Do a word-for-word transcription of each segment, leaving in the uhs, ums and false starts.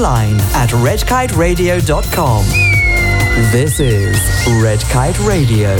online at red kite radio dot com. This is Red Kite Radio.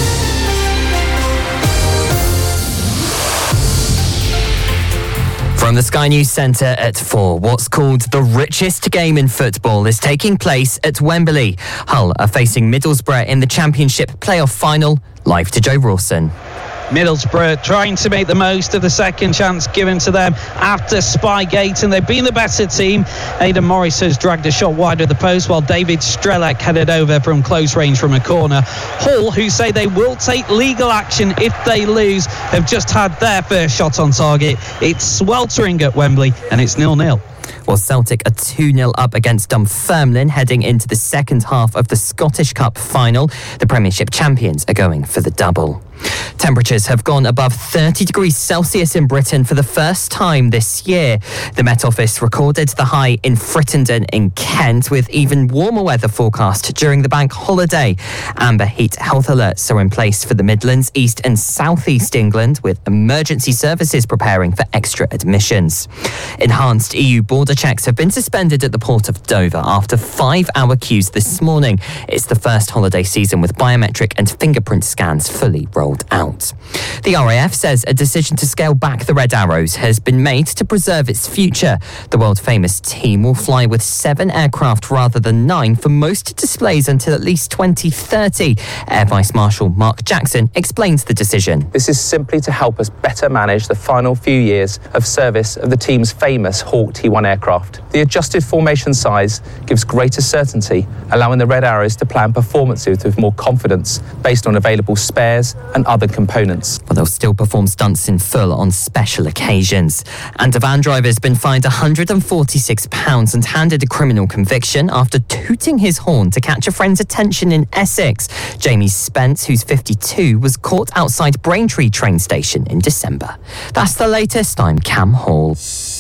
From the Sky News Centre at four, what's called the richest game in football is taking place at Wembley. Hull are facing Middlesbrough in the Championship playoff final. Live to Joe Rawson. Middlesbrough trying to make the most of the second chance given to them after Spygate, and they've been the better team. Aidan Morris has dragged a shot wide of the post, while David Strelak headed over from close range from a corner. Hull, who say they will take legal action if they lose, have just had their first shot on target. It's sweltering at Wembley, and it's nil nil. Well, Celtic are two nil up against Dunfermline heading into the second half of the Scottish Cup final. The Premiership champions are going for the double. Temperatures have gone above thirty degrees Celsius in Britain for the first time this year. The Met Office recorded the high in Frittenden in Kent, with even warmer weather forecast during the bank holiday. Amber heat health alerts are in place for the Midlands, East and South East England, with emergency services preparing for extra admissions. Enhanced E U border checks have been suspended at the port of Dover after five-hour queues this morning. It's the first holiday season with biometric and fingerprint scans fully rolled out. The R A F says a decision to scale back the Red Arrows has been made to preserve its future. The world-famous team will fly with seven aircraft rather than nine for most displays until at least twenty thirty. Air Vice Marshal Mark Jackson explains the decision. This is simply to help us better manage the final few years of service of the team's famous Hawk T one aircraft. The adjusted formation size gives greater certainty, allowing the Red Arrows to plan performances with more confidence based on available spares and other components. But they'll still perform stunts in full on special occasions. And a van driver has been fined one hundred forty-six pounds and handed a criminal conviction after tooting his horn to catch a friend's attention in Essex. Jamie Spence, who's fifty-two, was caught outside Braintree train station in December. That's the latest. I'm Cam Hall.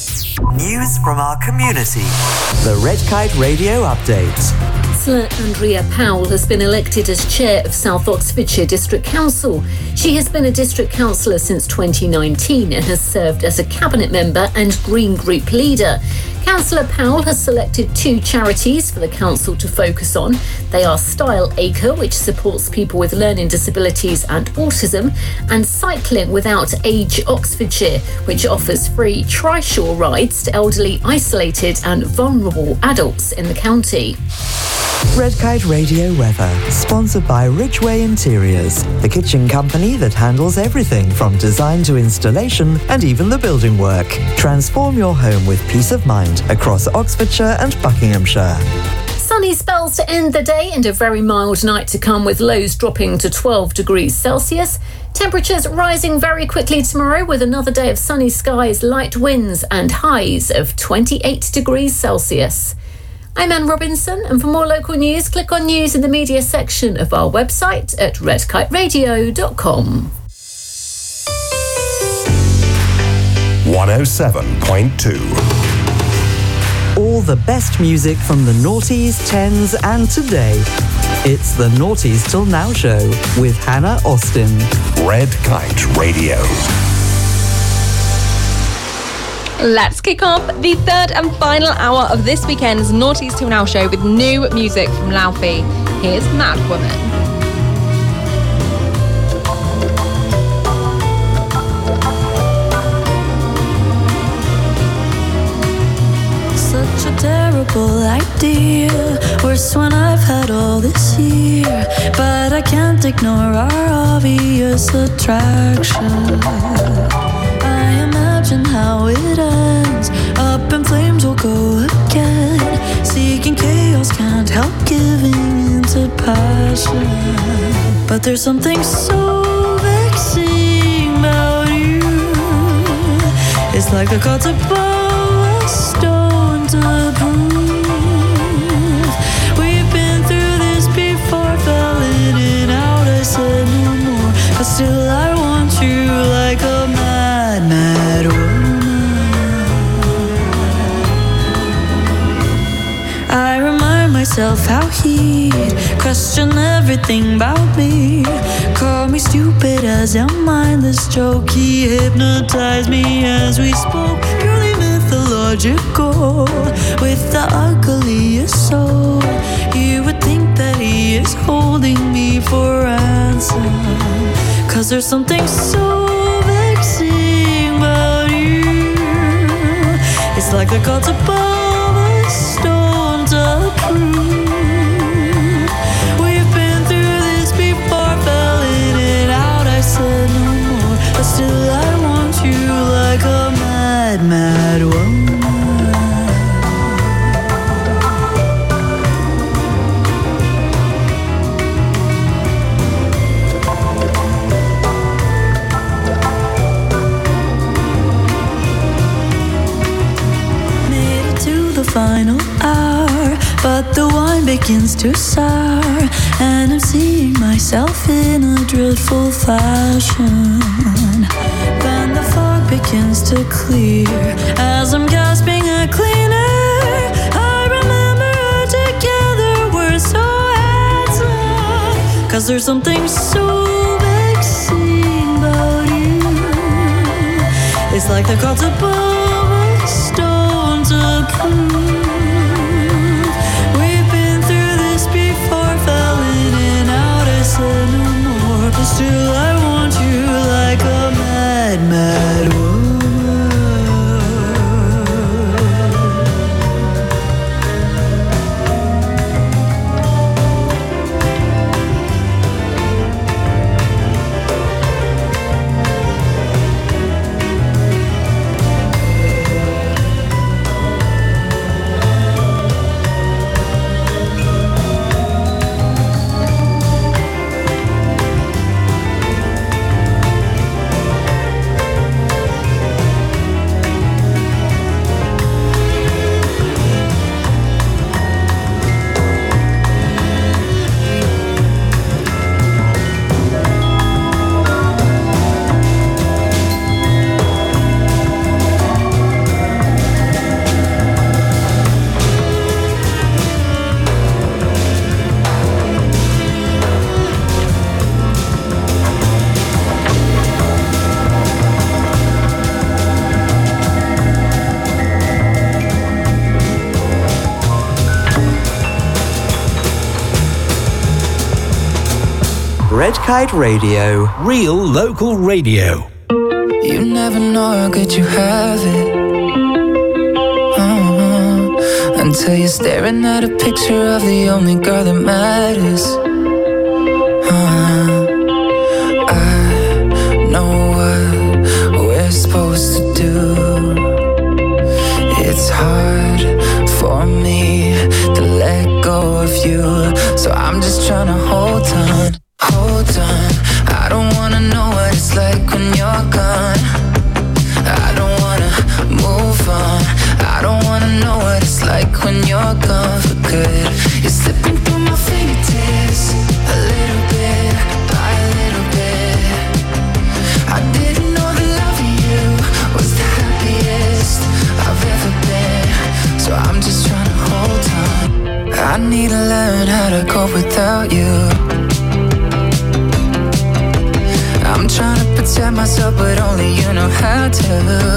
News from our community. The Red Kite Radio Update. Councillor Andrea Powell has been elected as chair of South Oxfordshire District Council. She has been a district councillor since twenty nineteen and has served as a cabinet member and Green Group leader. Councillor Powell has selected two charities for the council to focus on. They are Style Acre, which supports people with learning disabilities and autism, and Cycling Without Age Oxfordshire, which offers free trishaw rides to elderly, isolated and vulnerable adults in the county. Red Kite Radio weather, sponsored by Ridgeway Interiors, the kitchen company that handles everything from design to installation and even the building work. Transform your home with peace of mind across Oxfordshire and Buckinghamshire. Sunny spells to end the day and a very mild night to come, with lows dropping to twelve degrees Celsius. Temperatures rising very quickly tomorrow with another day of sunny skies, light winds and highs of twenty-eight degrees Celsius. I'm Anne Robinson, and for more local news, click on news in the media section of our website at red kite radio dot com. one oh seven point two. All the best music from the noughties, tens and today. It's the Noughties Till Now show with Hannah Austin. Red Kite Radio. Let's kick off the third and final hour of this weekend's Noughties Till Now show with new music from Laufey. Here's Mad Woman. Such a terrible idea, worse one I've had all this year, but I can't ignore our obvious attraction. I imagine how it ends, up in flames we'll go again, seeking chaos, can't help giving into passion. But there's something so vexing about you, it's like the gods above a stone to prove. We've been through this before, fell in and out, I said no more, but still I want you like a mad, mad woman. I remind myself how he'd question everything about me, call me stupid as a mindless joke. He hypnotized me as we spoke, purely mythological. logical with the ugliest soul. You would think that he is holding me for ransom, 'cause there's something so vexing about you. It's like the gods above a stone to prove. We've been through this before, fell in and out. I said no more, but still I want you like a mad, mad woman. Final hour, but the wine begins to sour, and I'm seeing myself in a dreadful fashion. Then the fog begins to clear as I'm gasping a cleaner. I remember together we're so handsome, 'cause there's something so vexing about you. It's like the gods above a stone to prove. But still I want you like a mad, mad woman. Red Kite Radio. Real local radio. You never know how good you have it, uh-huh, until you're staring at a picture of the only girl that matters. uh-huh. I know what we're supposed to do. It's hard for me to let go of you, so I'm just trying to hold on. Hold on, I don't wanna know what it's like when you're gone. I don't wanna move on. I don't wanna know what it's like when you're gone for good. You're slipping through my fingertips, a little bit, by a little bit. I didn't know the love of you was the happiest I've ever been, so I'm just trying to hold on. I need to learn how to cope without you. I'm trying to protect myself, but only you know how to.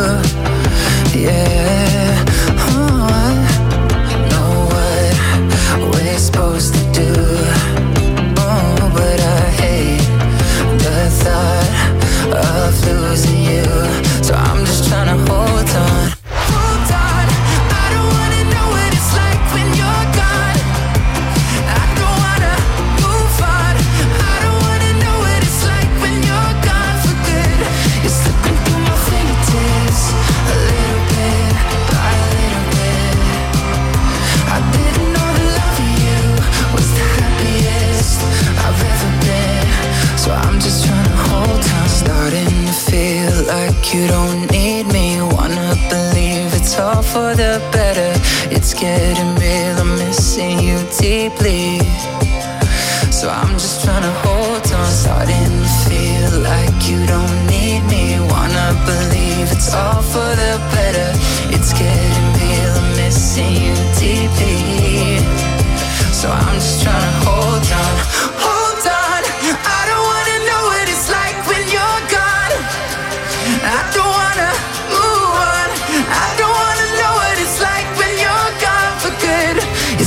Yeah, oh, I know what we're supposed to do. Oh, but I hate the thought of losing you, so I'm just trying to hold on. Hold on, I don't wanna know what it's like when you're gone. I don't wanna move on. I don't wanna know what it's like when you're gone for good. You're slipping through my fingertips, a little bit, by a little bit. I didn't know the love of you was the happiest I've ever been, so I'm just trying to hold on. Starting to feel like you don't need me. Wanna believe it's all for the better. It's getting real, I'm missing you deeply, so I'm just trying to hold on. Starting to feel like you don't need me. Wanna believe it's all for the better. It's getting real, I'm missing you deeply, so I'm just trying to hold on. Hold on, I don't wanna know what it's like when you're gone. I don't wanna move on. I don't wanna know what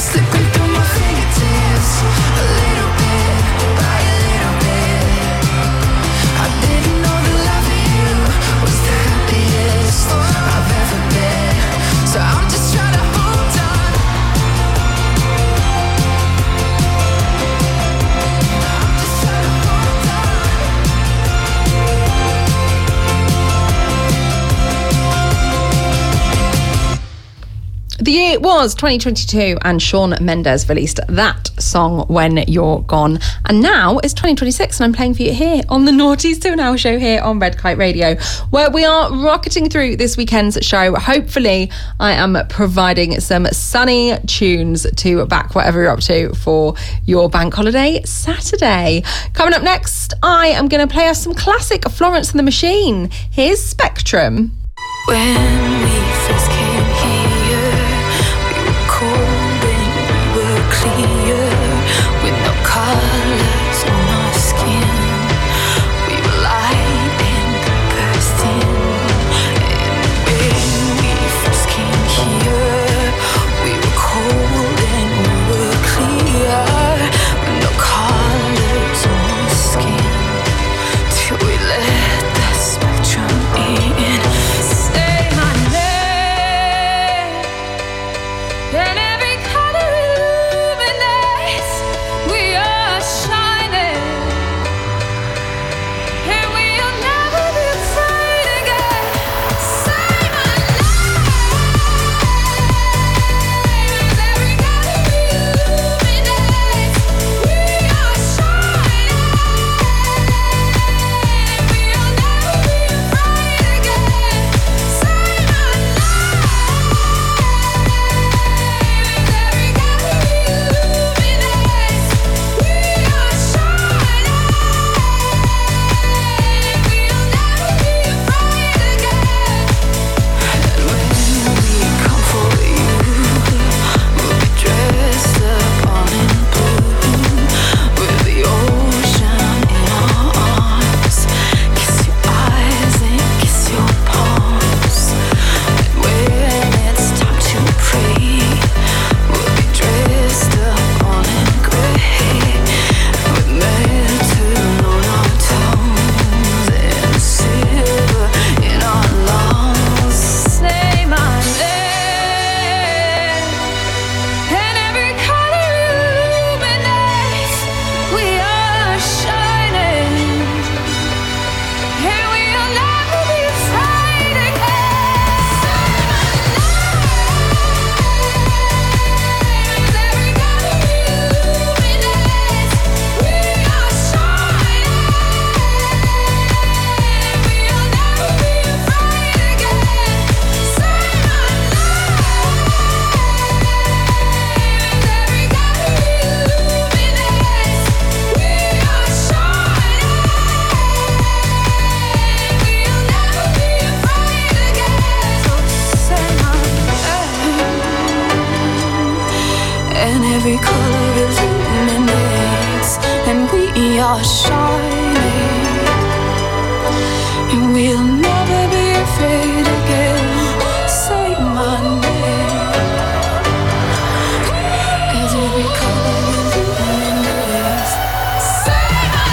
slipping through my fingertips, a little bit by a little bit. I didn't know that loving you was the happiest I've ever been. So I'm just trying to hold on. I'm just trying to hold on. The year was twenty twenty-two and Shawn Mendes released that song, When You're Gone. And now it's twenty twenty-six and I'm playing for you here on the Naughties Till Now show here on Red Kite Radio, where we are rocketing through this weekend's show. Hopefully I am providing some sunny tunes to back whatever you're up to for your bank holiday Saturday. Coming up next, I am going to play us some classic Florence and the Machine. Here's Spectrum. When we first came here, we were cold and we were clear, with no colors on our skin. We were light and bursting. And when we first came here, we were cold and we were clear, with no colors on our skin, till we let the spectrum in. Say my name, and every color illuminates. We are shining, and we'll never be afraid again. Say my name, and every color illuminates. We are shining, and we'll never be afraid again. Say my name, and every color illuminates. We are shining, and we'll never be afraid again. And when we come for you, we'll be dressed up all in blue, with the ocean in our arms. Kiss your eyes and kiss your palms. And when it's time to pray, we'll be dressed up all in grey, with metal on our toes and silver in our lungs. Say my name, and every color illuminates. We are shining, and we'll never be afraid again. Say my name, and every color illuminates. We are shining, and we'll never be afraid again. Say my name, and every color illuminates. We are shining, and we'll never be afraid again. So say my name, and every color illuminates, and we are shining, and we'll never be afraid again. Say my name, and every color illuminates. Say my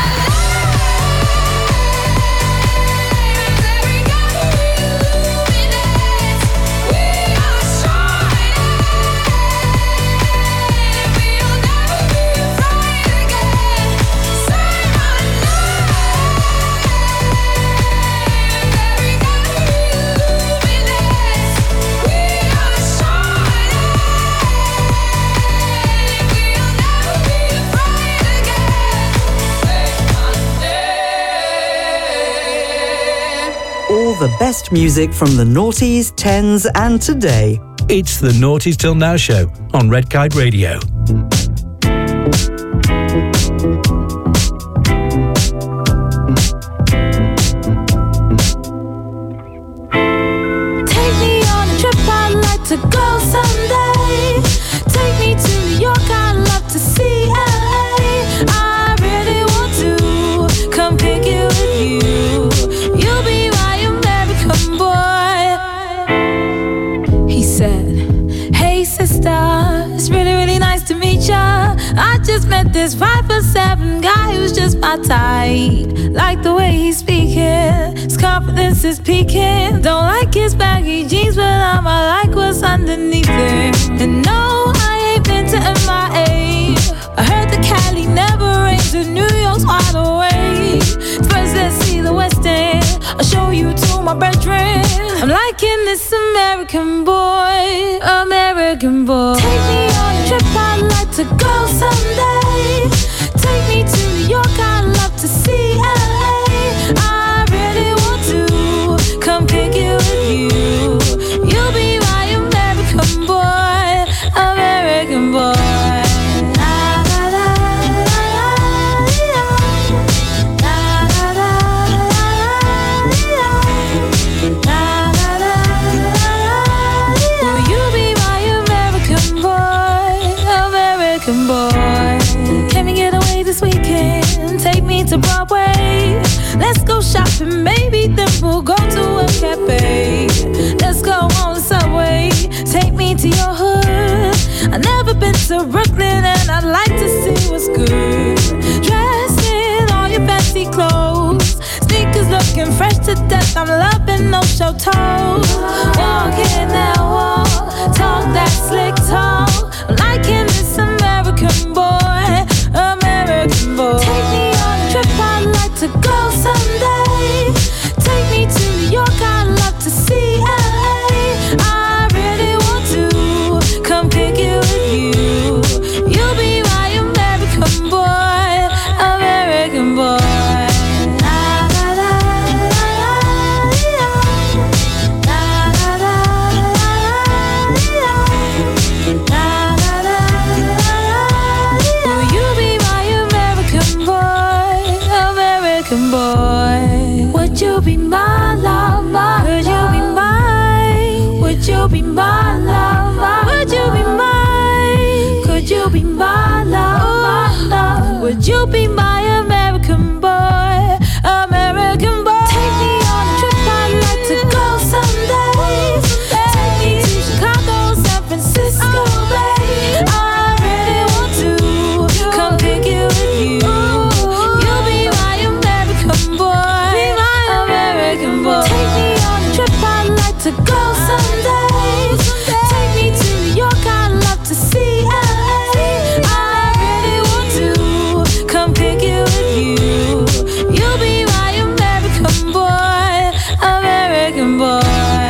name, and every color illuminates. We are shining, and we'll never be afraid again. Say my name, and every color illuminates. We are shining, and we'll never be afraid again. Say my name. All the best music from the noughties, tens, and today. It's the Naughties Till Now show on Red Kite Radio. Take me on a trip, I'd like to go someday. Take me to New York, I'd love to see L A. I really want to come pick it with you. You'll be my American boy. He said, hey sister, it's really, really nice just met this five foot seven guy who's just my type. Like the way he's speaking, his confidence is peaking. Don't like his baggy jeans, but I'ma like what's underneath it. And no, I ain't been to M I A. I heard the Cali never rains and New York's wide awake. First let's see the West End, I'll show you to my bedroom. I'm liking this American boy, American boy. Take me on a trip, I'd like to go someday. Take me to New York, I'd love to see L A. I really want to come pick it with you. You'll be my American boy, American boy. To Broadway, let's go shopping, maybe then we'll go to a cafe. Let's go on the subway, take me to your hood. I've never been to Brooklyn and I'd like to see what's good. Dressed in all your fancy clothes, sneakers looking fresh to death. I'm loving no show toes. Walking that wall, talk that slick talk. I'm liking this American boy, American boy. Take me trip, I'd like to go someday. Take me to New York, I'd love to see L A. I really want to come pick it with you. You'll be my American boy, American boy. Boy, would you be my lover? Would you be mine? Would you be my lover? Would you be mine? Could you be my lover? Would you be my American boy? American boy. Take me on a trip, I'd like to go someday. Take me to Chicago, San Francisco, babe. I really want to come pick it with you. Take me on a trip, I'd like to go someday. Take me to New York, I'd love to see L A. I really want to come pick it with you. You'll be my American boy, American boy.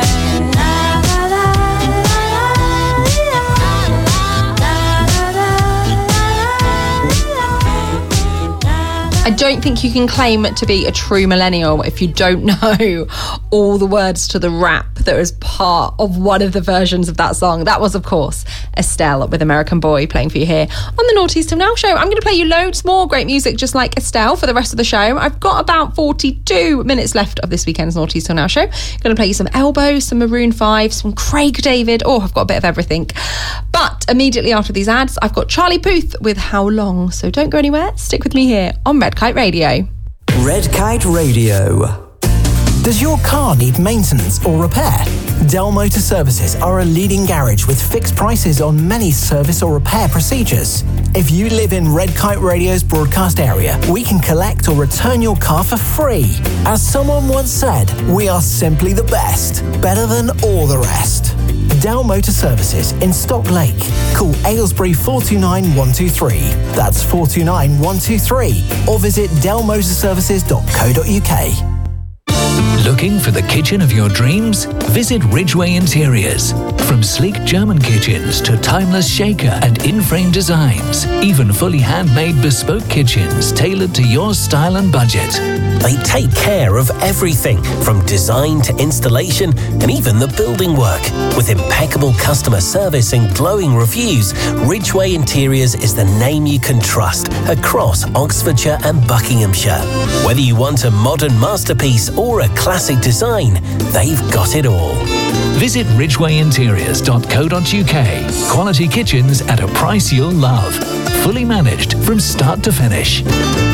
I don't think you can claim to be a true millennial if you don't know all the words to the rap that was part of one of the versions of that song. That was, of course, Estelle with American Boy playing for you here on the Naughties Till Now show. I'm going to play you loads more great music just like Estelle for the rest of the show. I've got about forty-two minutes left of this weekend's Naughties Till Now show. I'm going to play you some Elbow, some Maroon five, some Craig David. Oh, I've got a bit of everything. But immediately after these ads, I've got Charlie Puth with How Long. So don't go anywhere. Stick with me here on Red Kite Radio. Red Kite Radio. Does your car need maintenance or repair? Dell Motor Services are a leading garage with fixed prices on many service or repair procedures. If you live in Red Kite Radio's broadcast area, we can collect or return your car for free. As someone once said, we are simply the best, better than all the rest. Dell Motor Services in Stock Lake. Call Aylesbury four two nine one two three. That's four two nine one two three. Or visit dell motor services dot co dot uk. Looking for the kitchen of your dreams? Visit Ridgeway Interiors. From sleek German kitchens to timeless shaker and in-frame designs, even fully handmade bespoke kitchens tailored to your style and budget. They take care of everything from design to installation and even the building work. With impeccable customer service and glowing reviews, Ridgeway Interiors is the name you can trust across Oxfordshire and Buckinghamshire. Whether you want a modern masterpiece or a classic design, they've got it all. Visit ridgeway interiors dot co dot uk. Quality kitchens at a price you'll love. Fully managed from start to finish.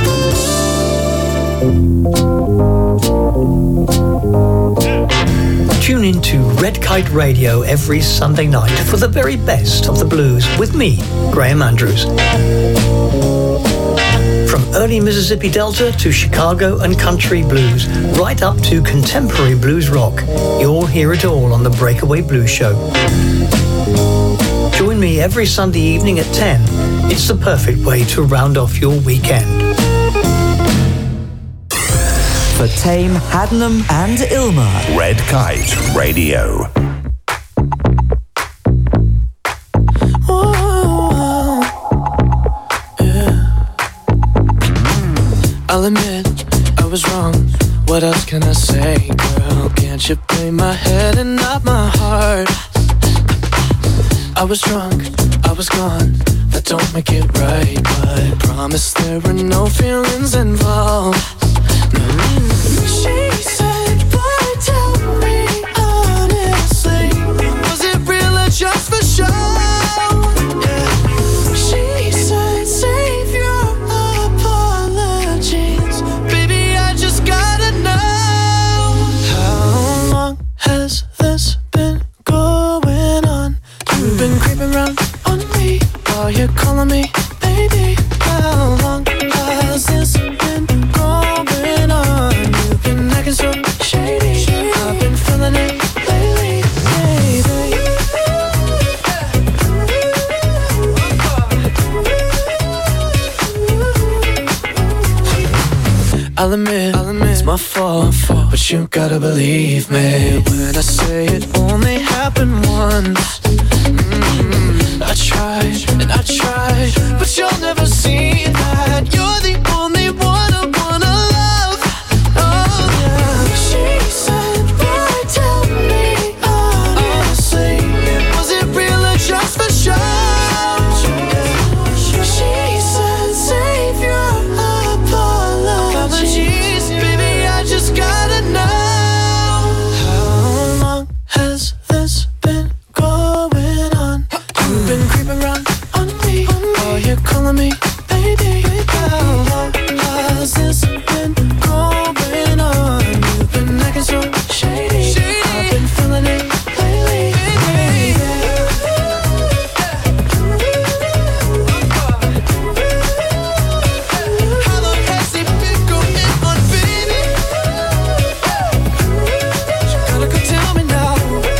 Tune in to Red Kite Radio every Sunday night for the very best of the blues with me, Graham Andrews. early Mississippi Delta to Chicago and country blues, right up to contemporary blues rock. You'll hear it all on the Breakaway Blues Show. Join me every Sunday evening at ten. It's the perfect way to round off your weekend. For Tame, Haddenham and Ilma. Red Kite Radio. I'll admit I was wrong. What else can I say, girl? Can't you play my head and not my heart? I was drunk, I was gone. That don't make it right, but promise there were no feelings involved. No. She said, boy, tell me honestly, was it real or just for show? Yeah. She said, save your apologies, baby, I just gotta know. How long has this been going on? You've been creeping around on me while you're calling me baby. How long has this been going on? You've been acting so shady, I've been feeling it lately, baby. I'll admit, I'll admit it's my fault, but you gotta believe me when I say it only happened once. Mm-hmm. I tried and I tried, but you'll never see that you're the only one I wanna love. Oh yeah. She said, boy, tell me honestly, was it real or just for show? She said, save your apologies, baby, I just gotta know. How long has this been going on? You've been creeping around on me while you're calling me baby. How long has this been going on? You've been acting so shady, I've been feeling it lately, baby. How long has it been going on, baby? You gotta go tell me now.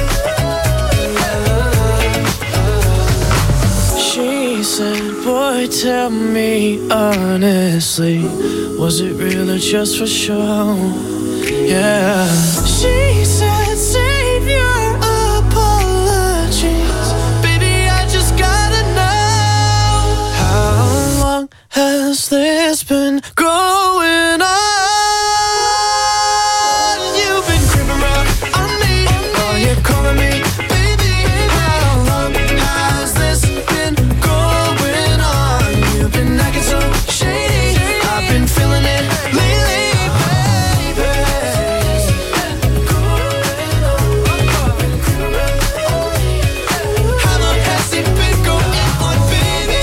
She said, boy, tell me honestly, was it real or just for show? Yeah. She said, save your apologies, baby, I just gotta know. How long has this been going on? You've been creeping around on me while you're calling me baby. How long has this been going on? You've been acting so shady, I've been feeling it lately, baby. How long has it been going on, baby?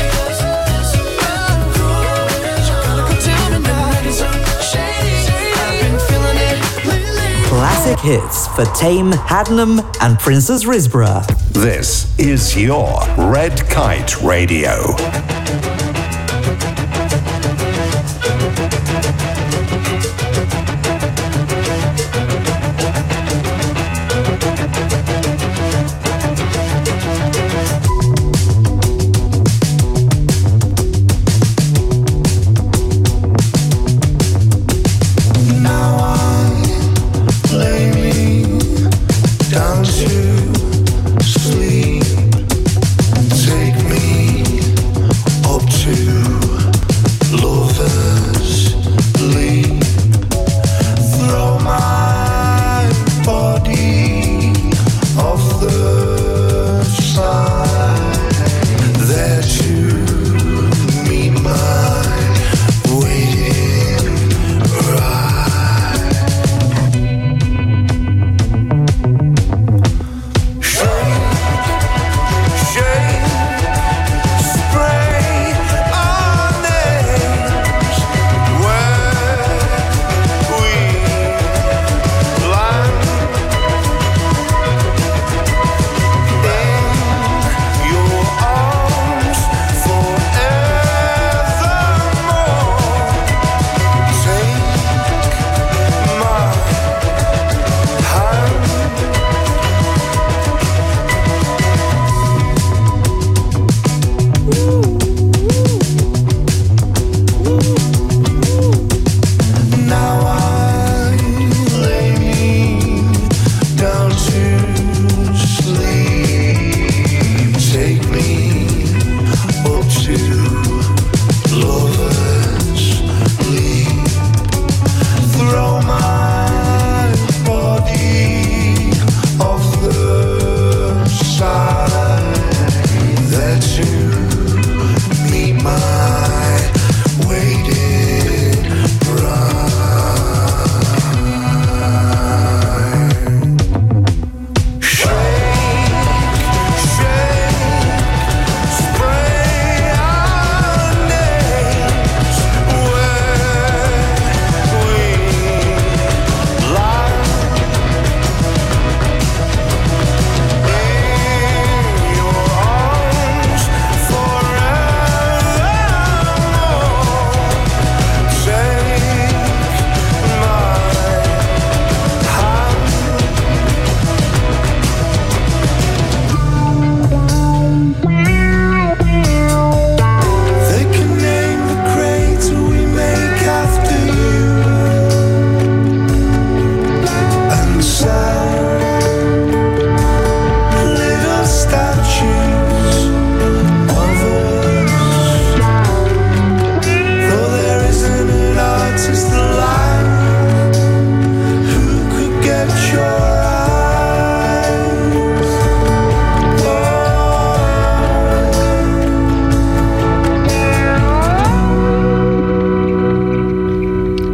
You gotta go tell me now. It's so shady, I've been feeling it lately. Classic hits for Tame, Haddenham and Princess Risborough. This is your Red Kite Radio. Down to sleep, take me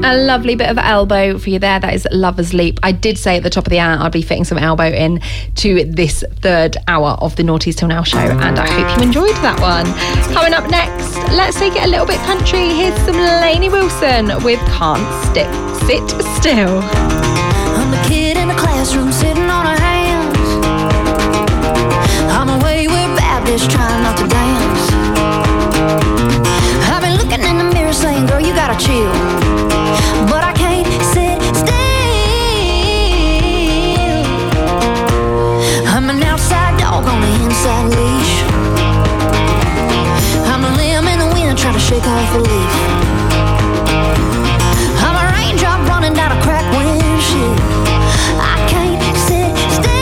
A lovely bit of elbow for you there. That is Lover's Leap. I did say at the top of the hour I'd be fitting some elbow in to this third hour of the Naughties Till Now show, and I hope you enjoyed that one. Coming up next, let's take it a little bit country. Here's some Lainey Wilson with Can't Stick Sit Still. I'm a kid in the classroom sitting on her hands. I'm a wayward Baptist trying not to dance. I've been looking in the mirror saying, girl, you gotta chill. But I can't sit still. I'm an outside dog on the inside leash. I'm a limb in the wind trying to shake off a leaf. I'm a raindrop running down a cracked windshield. I can't sit still.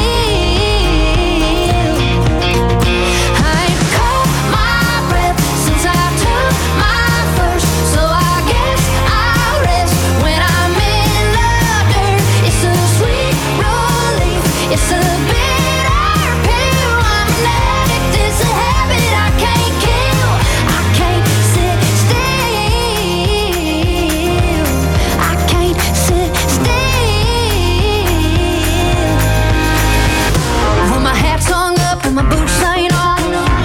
I ain't caught my breath since I took my first, so I guess I'll rest when I'm in the dirt. It's a sweet relief. It's a bitter pill. I'm an addict. It's a habit I can't kill. I can't sit still. I can't sit still. When my hat's hung up and my boots ain't on,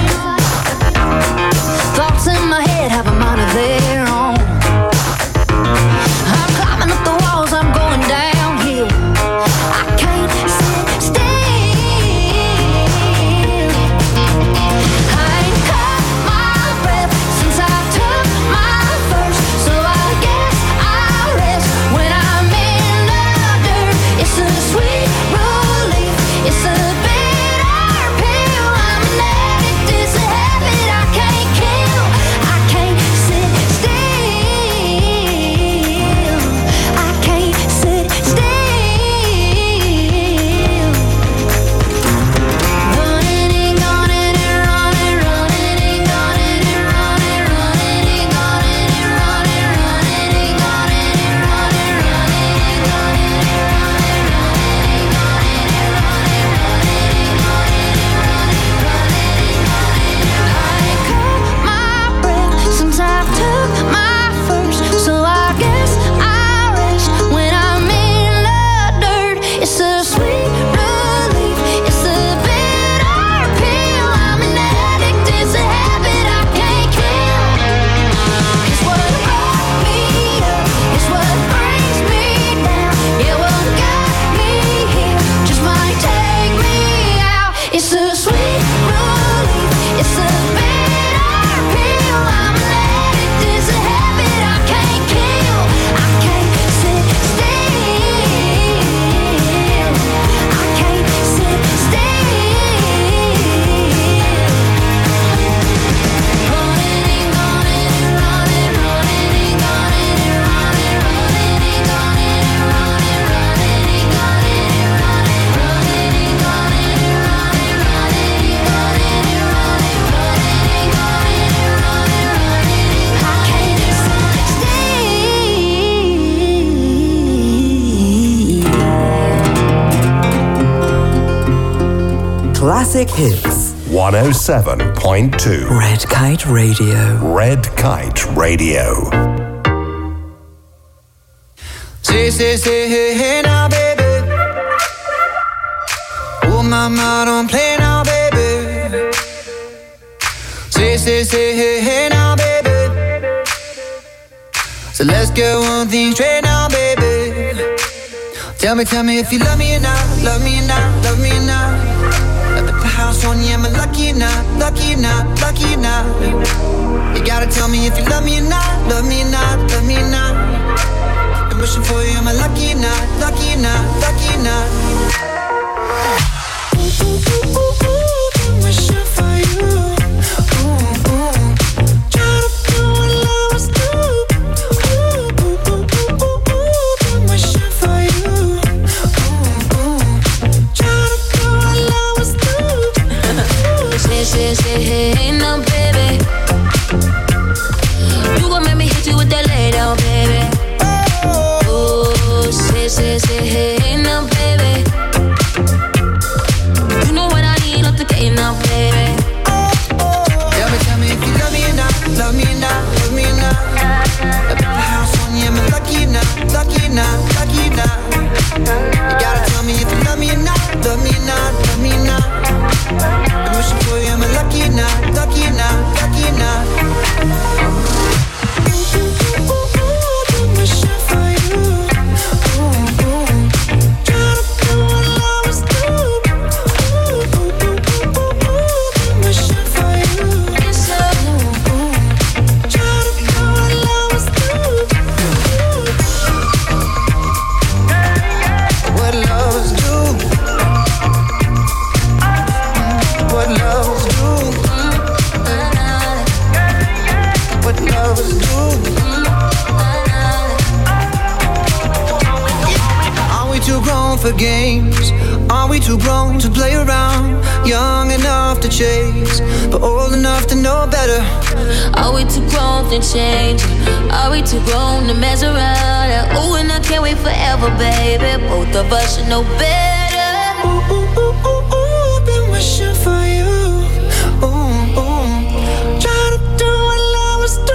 thoughts in my head have a mind of their own. I'm climbing up the walls, I'm going downhill. I can't sit still. I ain't caught my breath since I took my first, so I guess I'll rest when I'm in the dirt. It's a sweet relief. It's a bitter pill. I'm an addict. It's a habit I can't kill. I can't sit still. I can't sit still. Running and gunning and running, running and gunning and running, running and gunning and running, running and gunning and running, running and gunning and running, running and gunning and running, running and gunning and running, running and gunning. I ain't caught my breath since I took my first, so I guess I'll rest when I'm in the dirt. It's a sweet relief. It's a bitter pill. I'm an addict. It's a habit I can't kill. It's what brought me up. It's what brings me down. Yeah, what got me here just might take me out. It's a sweet relief. It's a bitter pill. I'm an addict. It's a habit I can't kill. I can't sit still. I can't sit still. Running and gunning and running, running and gunning and running, running and gunning and running, running and gunning and running, running and gunning and running, running and gunning and running, running and gunning and running, running. I can't sit still. Classic hits. one oh seven point two. Red Kite Radio. Red Kite Radio. Say, say, say, hey, hey now, baby. Oh, mama, don't play now, baby. Say, say, say, hey, hey now, baby. So let's get one thing straight now, baby. Tell me, tell me if you love me or not, love me or not, love me or not. I put the house on you, am I lucky or not, lucky or not, lucky or not? You gotta tell me if you love me or not, love me or not, love me or not. I'm wishing for you, am I lucky or not, lucky or not, lucky or not? Ooh, ooh, ooh, ooh, ooh, I'm wishing for you. Ooh, ooh. Try to do what lovers do. Ooh, ooh, ooh, ooh, ooh, ooh, I'm wishing for you. Ooh, ooh. Try to do what lovers do. Say, say, say, hey, now, baby. You gon' make me hit you with that lay down, baby. Oh, say, say, say, hey, now, baby. for games? Are we too grown to play around? Young enough to chase, but old enough to know better. Are we too grown to change? Are we too grown to mess around? Ooh, and I can't wait forever, baby. Both of us should know better. Ooh, ooh, ooh, ooh, ooh, been wishing for you. Ooh, ooh, try to do what lovers do.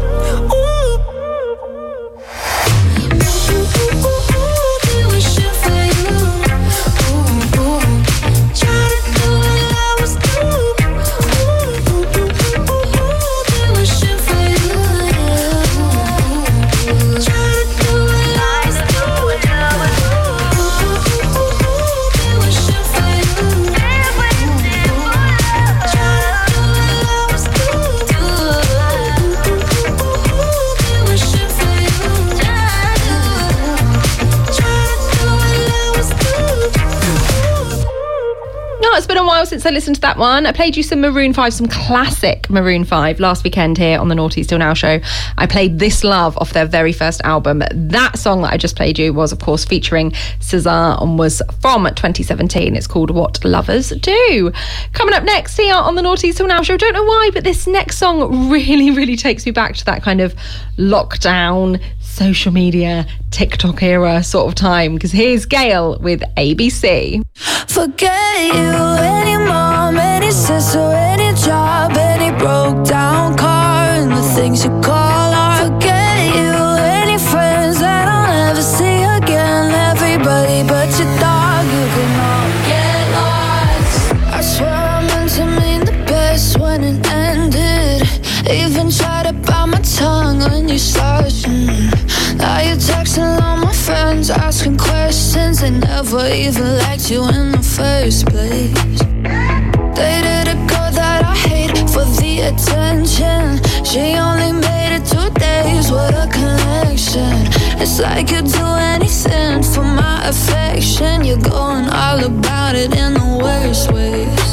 It's been a while since I listened to that one. I played you some Maroon five, some classic Maroon five last weekend here on the Naughty Still Now show. I played This Love off their very first album. That song that I just played you was, of course, featuring SZA and was from twenty seventeen. It's called What Lovers Do. Coming up next here on the Naughty Still Now show, don't know why, but this next song really, really takes me back to that kind of lockdown, social media, TikTok era sort of time, because here's Gail with A B C. Forget you, any mom, any sister, any job, any broke down car, and the things you call art. Forget you, any friends that I'll never see again, everybody but your dog, you can all get lost. I swear I meant to mean the best when it ended. Even tried to bite my tongue when you started. Mm. Now you're texting all my friends, asking questions. They never even liked you in the first place. Dated a girl that I hate for the attention. She only made it two days, what a connection. It's like you'd do anything for my affection. You're going all about it in the worst ways.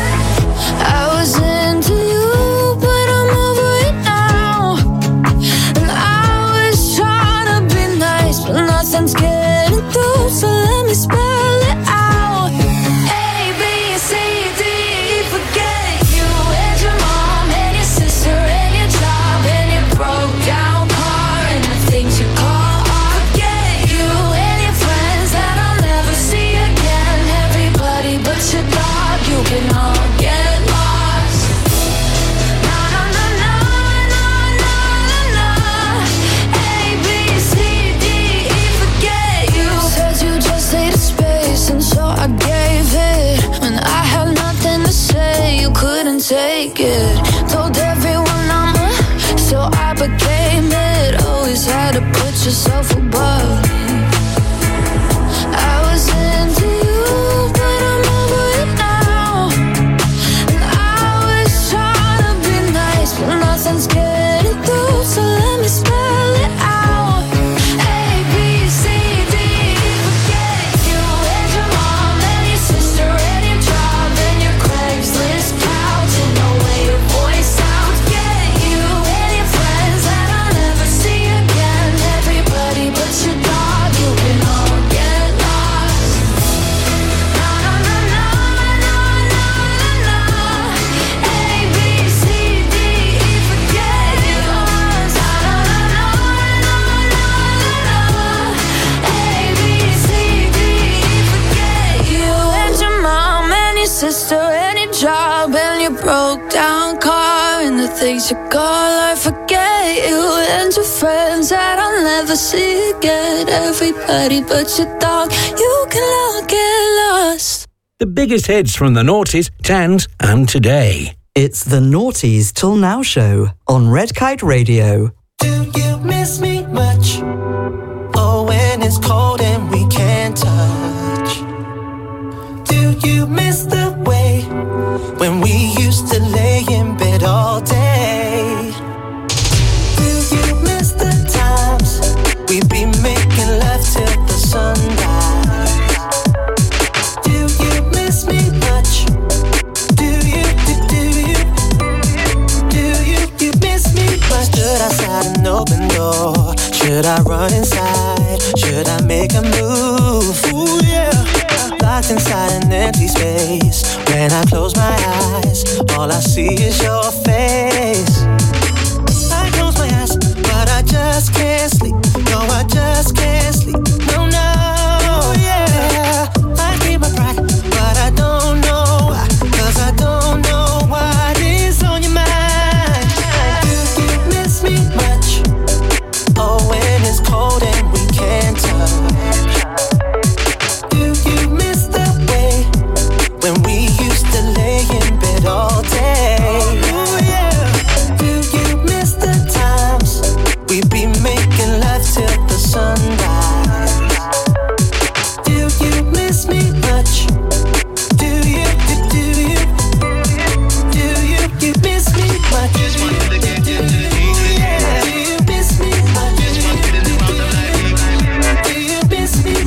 I was into you, but I'm over it now. And I was trying to be nice, but nothing's getting through, so let me spell it out. A, B, C, D, E, forget you and your mom and your sister and your job and your broke down car and the things you call art. Forget you and your friends that I'll never see again, everybody but your dog, you can all get lost. Na na na na na na na na. A, B, C, D, E, forget you. Said you just needed space, and so I gave it. When I had nothing to say, you couldn't take it. Told everyone I'm a, so I became it. Always had to put yourself above me. I was into you, but I'm over it now. And I was trying to be nice, but nothing's getting through, so let me spell it out. A, B, C, D, E, forget you and your mom and your sister and your job and your Craigslist couch and the way your voice sounds. Get you and your friends that I'll never see again, everybody but your dog, you can all get lost. Na na na na na na na na. A, B, C, D, E, forget you. Na na na na na na na. A, B, C, D, E, forget you and your mom and your sister and your job and your broke down car and the things you call art. Forget you and your friends that I'll never see again, everybody but your dog, you can all get lost. The biggest hits from the noughties, tens, and today. It's the Naughties Till Now show on Red Kite Radio. Do you miss me much? Oh, when it's cold and we can't touch. Do you miss the way when we used to lay in bed all day? Do you miss the times we'd be making love till the sunrise? Do you miss me much? Do you, do, do you, do you, you miss me much? Stood outside an open door, Should I run inside? Should I make a move? Ooh, yeah. Locked inside an empty space. When I close my eyes, all I see is your face. I close my eyes, but I just can't sleep. No, I just can't sleep. No, no, yeah. I keep my pride, but I don't know why. Cause I don't know what is on your mind. Do you miss me much? Oh, when it's cold and we can't touch. Do you miss the way when we used to lay in bed all day? Ooh, yeah. Do you miss the times we'd be making love till the sunrise? Do you miss me much? Do you, do, do you, do you, you miss me much? Do you, do you miss me much? Do you miss me?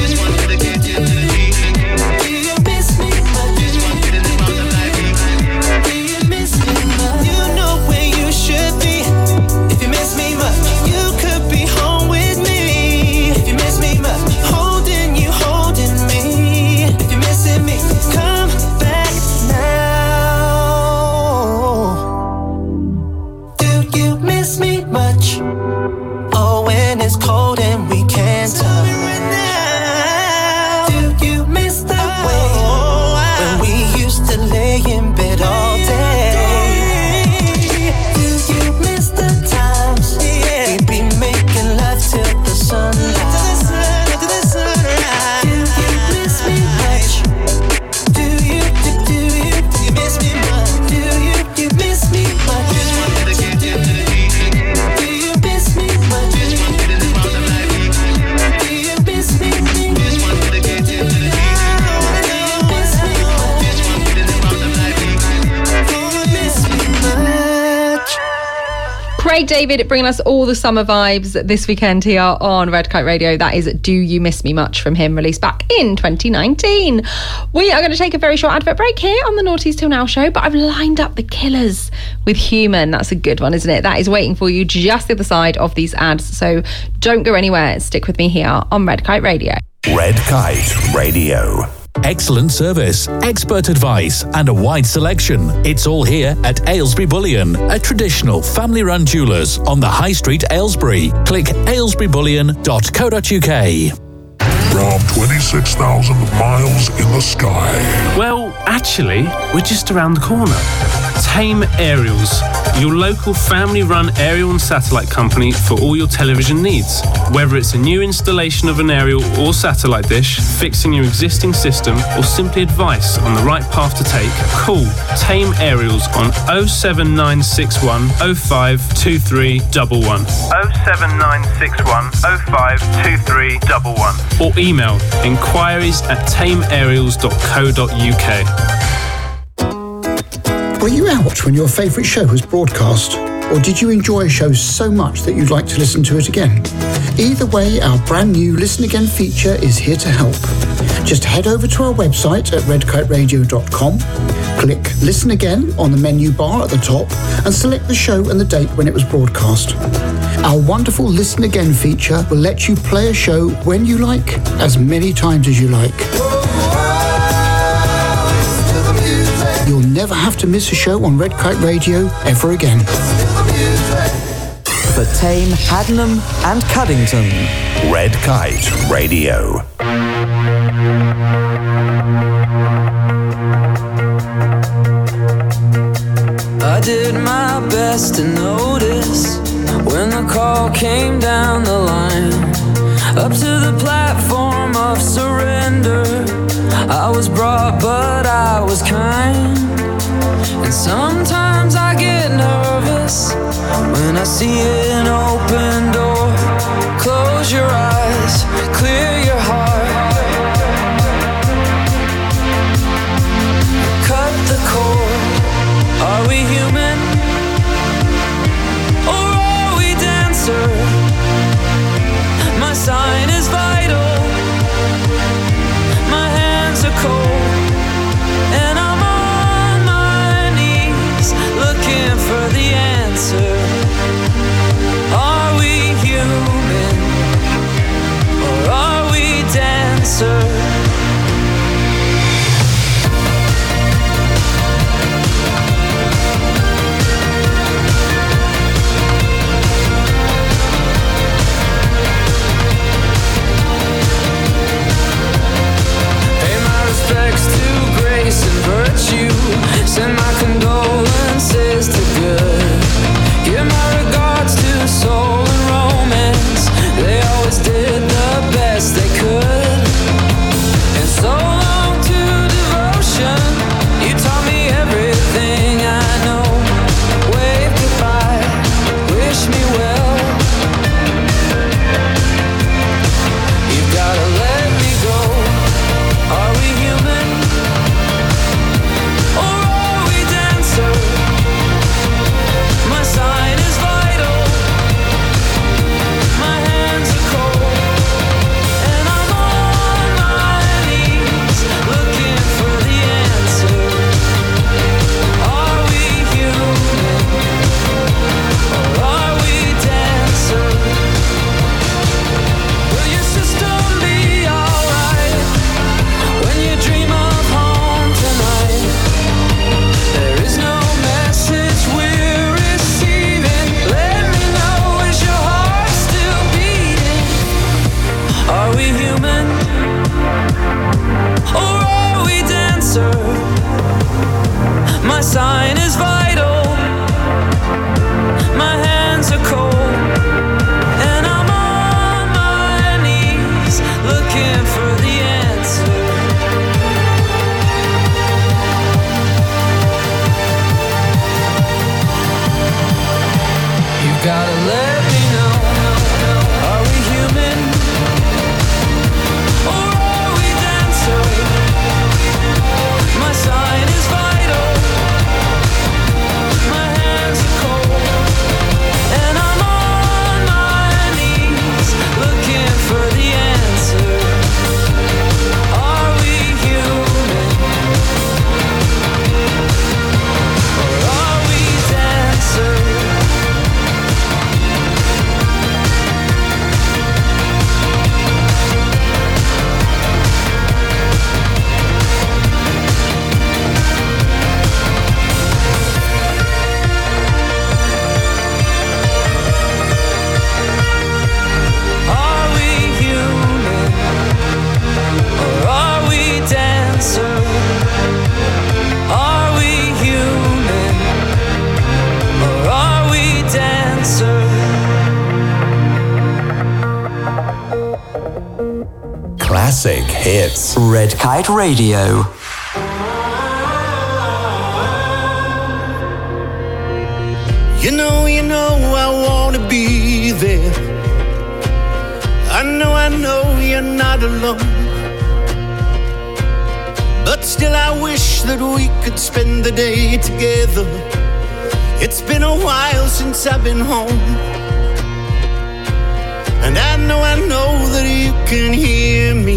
Craig David bringing us all the summer vibes this weekend here on Red Kite Radio. That is Do You Miss Me Much from him, released back in twenty nineteen. We are going to take a very short advert break here on the Naughties Till Now show, but I've lined up The Killers with Human. That's a good one, isn't it? That is waiting for you just the other side of these ads, so don't go anywhere. Stick with me here on Red Kite Radio. Red Kite Radio. Excellent service, expert advice, and a wide selection. It's all here at Aylesbury Bullion, a traditional family-run jewellers on the High Street, Aylesbury. Click aylesbury bullion dot co dot uk. From twenty-six thousand miles in the sky. Well, actually, we're just around the corner. Tame Aerials, your local family-run aerial and satellite company for all your television needs. Whether it's a new installation of an aerial or satellite dish, fixing your existing system, or simply advice on the right path to take, call Tame Aerials on oh seven nine six one oh five two three one one. oh seven nine six one oh five two three one one. Or email inquiries at tame aerials dot co dot uk. Were you out when your favourite show was broadcast? Or did you enjoy a show so much that you'd like to listen to it again? Either way, our brand new Listen Again feature is here to help. Just head over to our website at red kite radio dot com, click Listen Again on the menu bar at the top, and select the show and the date when it was broadcast. Our wonderful Listen Again feature will let you play a show when you like, as many times as you like. You'll never have to miss a show on Red Kite Radio ever again. For Tame, Haddenham and Cuddington. Red Kite Radio. I did my best to notice when the call came down the line, up to the platform of surrender. I was brought, but I was kind. And sometimes I get nervous when I see an open door. Close your eyes, clear your heart, cut the cord. Are we human, or are we dancer? My sign is vital, my hands are cold, and I'm on my knees looking for the answer. gotta let me know. Are we human? Or are we dancer? My sign is vital. My hands are cold. And I'm on my knees looking for the answer. Are we human? Or are we dancer? Are we human? Or are we dancer? Are we human? Or are we dancer? Classic hits. Red Kite Radio. You know, you know, I wanna be there. I know, I know you're not alone. But still I wish that we could spend the day together. It's been a while since I've been home. And I know, I know that you can hear me.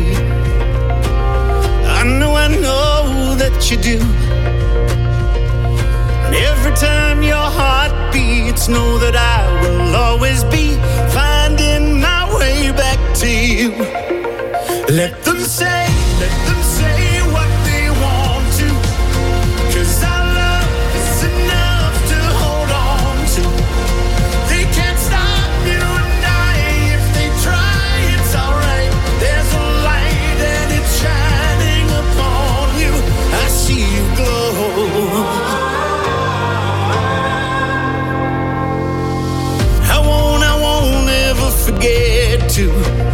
I know, I know that you do. And every time your heart beats, know that I will always be finding my way back to you. Let them say, let them say what they want to, 'cause our love is enough to hold on to. They can't stop you and I if they try, it's alright. There's a light and it's shining upon you. I see you glow. I won't, I won't ever forget to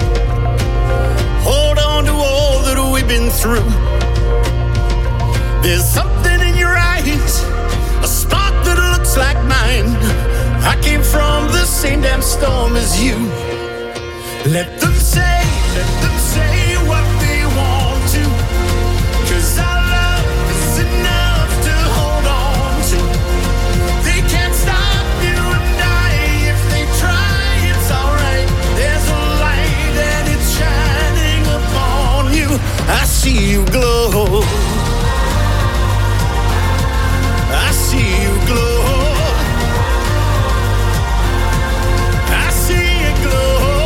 hold on to all that we've been through. There's something in your eyes, a spark that looks like mine. I came from the same damn storm as you. Let them say, let them say what they want to, 'cause our love is enough to hold on to. They can't stop you and I if they try, it's alright. There's a light and it's shining upon you. I see you glow. I see you glow. I see you glow.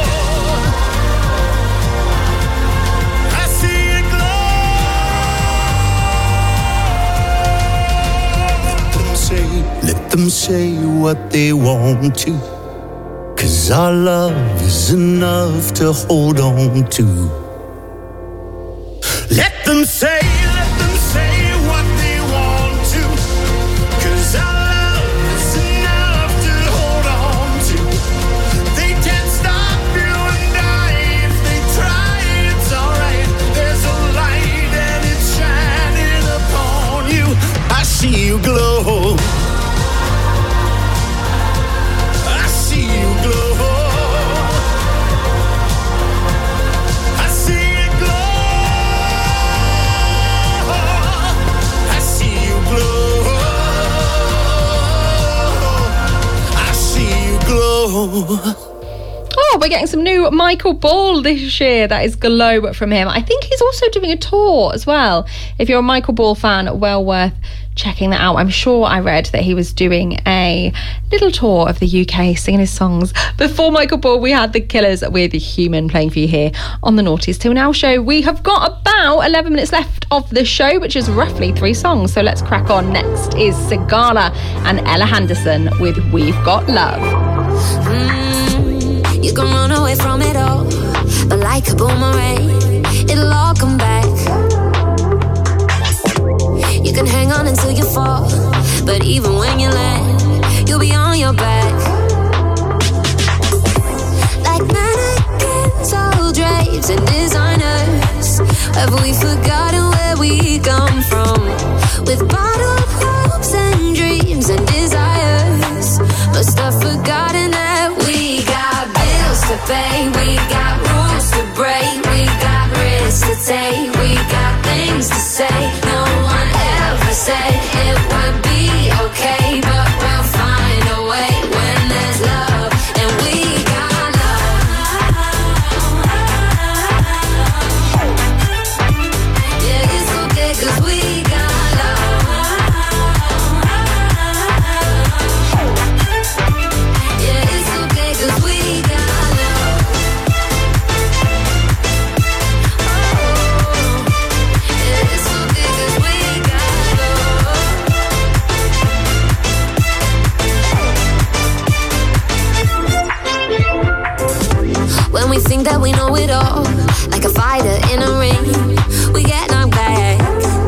I see you glow. Let them say, let them say what they want to, 'cause our love is enough to hold on to. Let them say, let them say what they want to, 'cause our love is enough to hold on to. They can't stop you and I if they try, it's alright. There's a light and it's shining upon you. I see you glow. I see you glow. I see you glow. I see you glow. I see you glow. Oh, we're getting some new Michael Ball this year. That is Glow from him. I think he's also doing a tour as well. If you're a Michael Ball fan, well worth checking that out. I'm sure I read that he was doing a little tour of the U K singing his songs. Before Michael Ball, we had The Killers with Human playing for you here on the Naughties Till Now show. We have got about eleven minutes left of the show, which is roughly three songs. So let's crack on. Next is Sigala and Ella Henderson with We've Got Love. Mm, you can run away from it all, but like a boomerang, it'll all come back. You can hang on until you fall, but even when you land, you'll be on your back. Like mannequins, all drapes and designers, have we forgotten where we come from? With bottled hopes and dreams and desires, must have forgotten that that we know it all. Like a fighter in a ring, we get knocked back.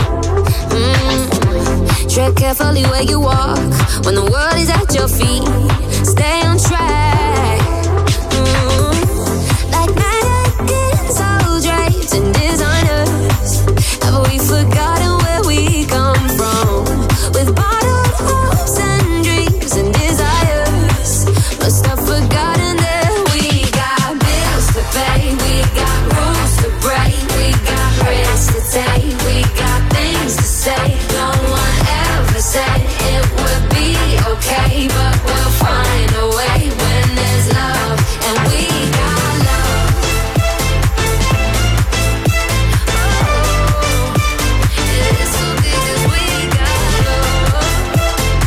Mm. Tread carefully where you walk when the world is at your feet. Stay on track. Mm. Like mannequins, old drapes and designers. Have we forgotten where we come from? With bottled hopes and dreams and desires. Must have forgotten that we got bills to pay, we got rules to break, we got risks to take, we got things to say. No one ever said it would be okay, but we'll find a way when there's love, and we got love. Oh, it's so good 'cause we got love.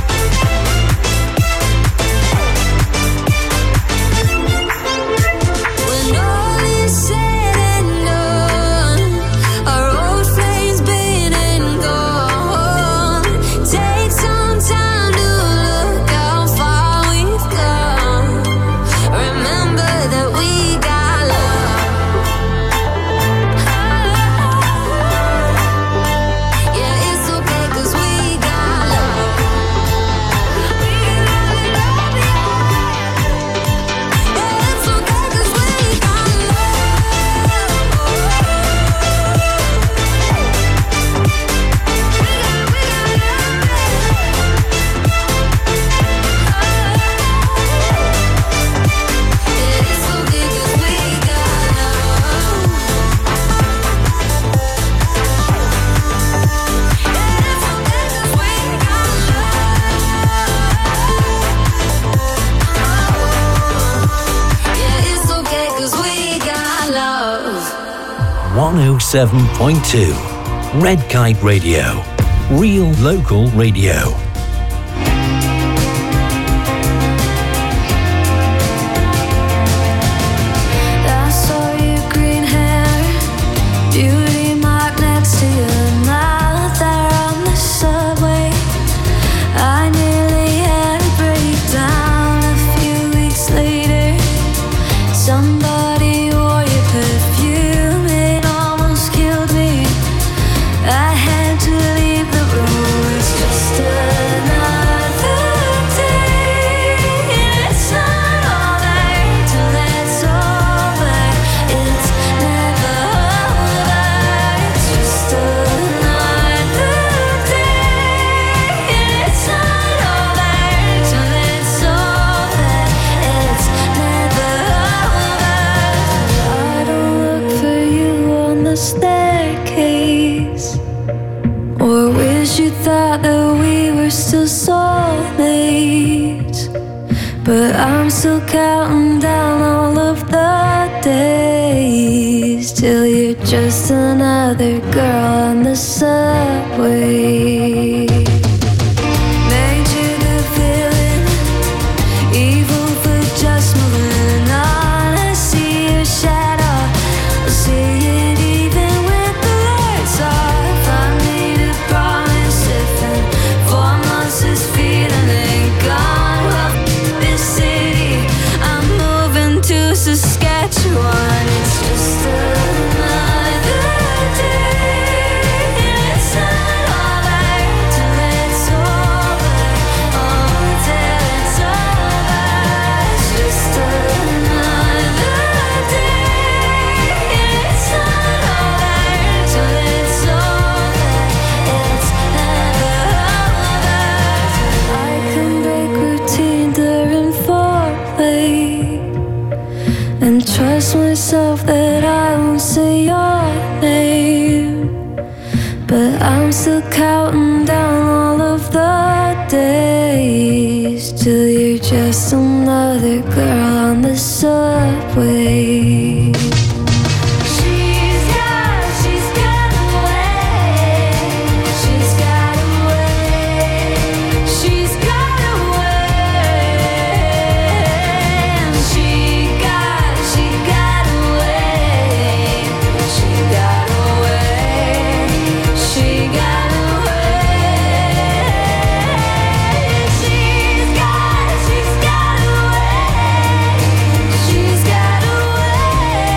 When all is said and done, our old flames been and gone. Take some time to look how far we've come. Remember that we got love. Yeah, it's okay 'cause we got love. Yeah, it's okay 'cause we got one oh seven point two Red Kite Radio. Real local radio. I saw your green hair, beauty mark next to your mouth there on the subway. I nearly had a breakdown a few weeks later. Somebody wore your perfume, it almost killed me. I had to leave the room. It's just another day. It's not over till it's over. It's never over. It's just another day. It's not over till it's over. It's never over. I don't look for you on the staircase, or wish you thought that we were still soulmates. But I'm still counting down all of the days till you're just another girl on the subway. Made you the villain, evil for just moving on. I see your shadow, I see it even with the lights off. I made a promise if in four months this feeling ain't gone. Well, this city, I'm moving to Saskatchewan. It's just another day. It's not over till it's over. Oh, till it's over. It's just another day. It's not over till it's over. It's never over. I can break routine during foreplay and trust myself that I won't say your name. But I'm still counting down all of the days till you're just another girl on the subway. She's got, she's got away. She's got away. She's got away. And she got, she got away. She got away. She got away. She's got, she's got away. She's got away.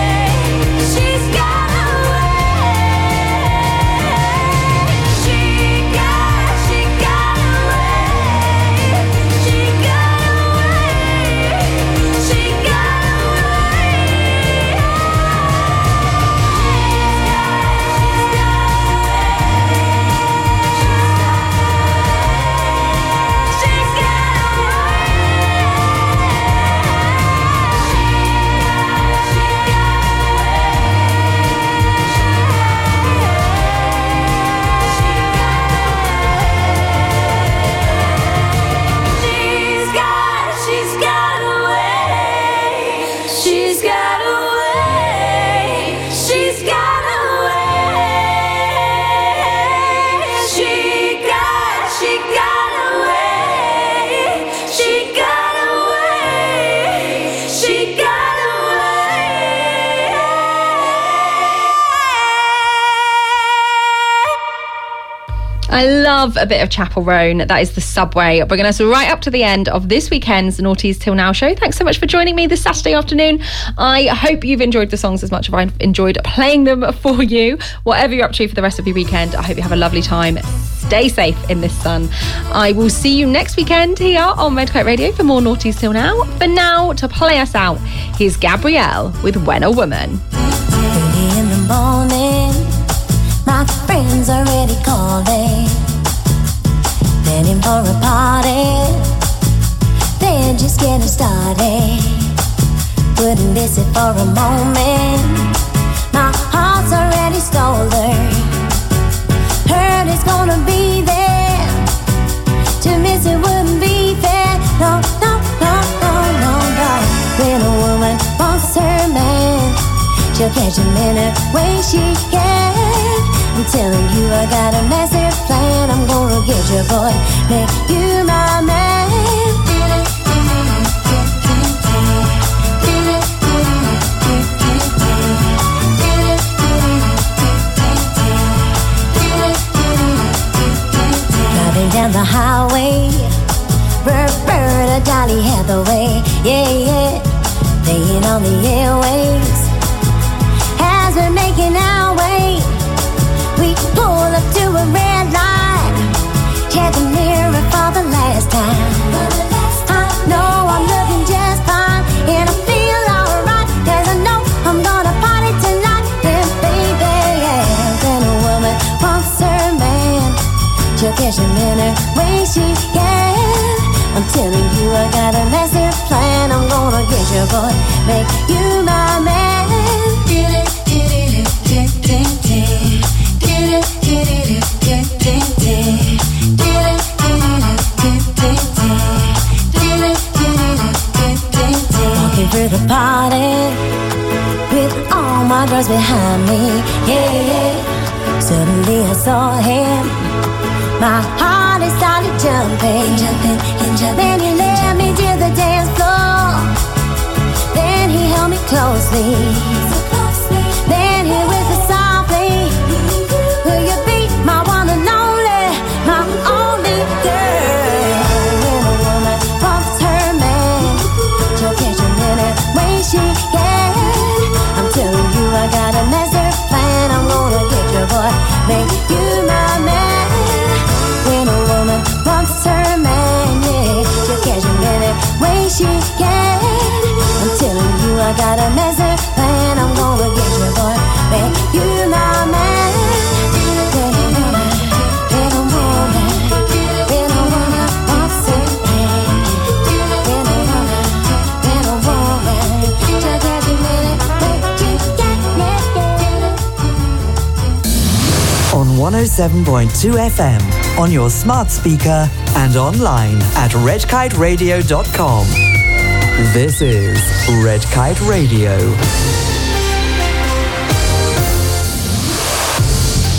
I love a bit of Chapel Roan. That is the Subway, bringing us right up to the end of this weekend's Naughties Till Now show. Thanks so much for joining me this Saturday afternoon. I hope you've enjoyed the songs as much as I've enjoyed playing them for you. Whatever you're up to for the rest of your weekend, I hope you have a lovely time. Stay safe in this sun. I will see you next weekend here on Red Kite Radio for more Naughties Till Now. For now, to play us out, here's Gabrielle with When a Woman. Early in the morning, my friends are already calling, planning for a party. They're just getting started. Wouldn't miss it for a moment. My heart's already stolen. Heard it's gonna be there. To miss it wouldn't be fair. No, no, no, no, no, no. When a woman wants her man, she'll catch him in her way she can. I'm telling you, I got a massive plan. I'm gonna get your boy, make you my man. Driving down the highway, Roberta, Dolly Hathaway, yeah, yeah, playing on the airwaves. As we're making our way, we pull up to a red light. Check the mirror for the last time. I know I'm looking just fine, and I feel alright, cause I know I'm gonna party tonight. Then baby, yeah, when a woman wants her man, she'll catch him in her way she can. I'm telling you, I got a massive plan. I'm gonna get your boy, make you my man. Walking through the party with all my girls behind me, yeah, yeah. Suddenly I saw him. My heart is started jumping, jumping, and jumping. Then he led me to the dance floor. Then he held me closely. Then he whispered softly, will you be my one and only, my only girl? When a woman wants her man, she'll catch him in her way she can. I'm telling you, I got a massive plan. I'm gonna get your boy, make you my man. When a woman wants her man, yeah, she'll catch him in her way she can. I'm telling you, I got a massive plan. I'm gonna get your boy, make you my man. When a woman, when a woman, when a woman wants her man, when a woman, when a woman, she'll catch him in her way she can, yeah. On one oh seven point two F M, on your smart speaker and online at red kite radio dot com. This is Red Kite Radio.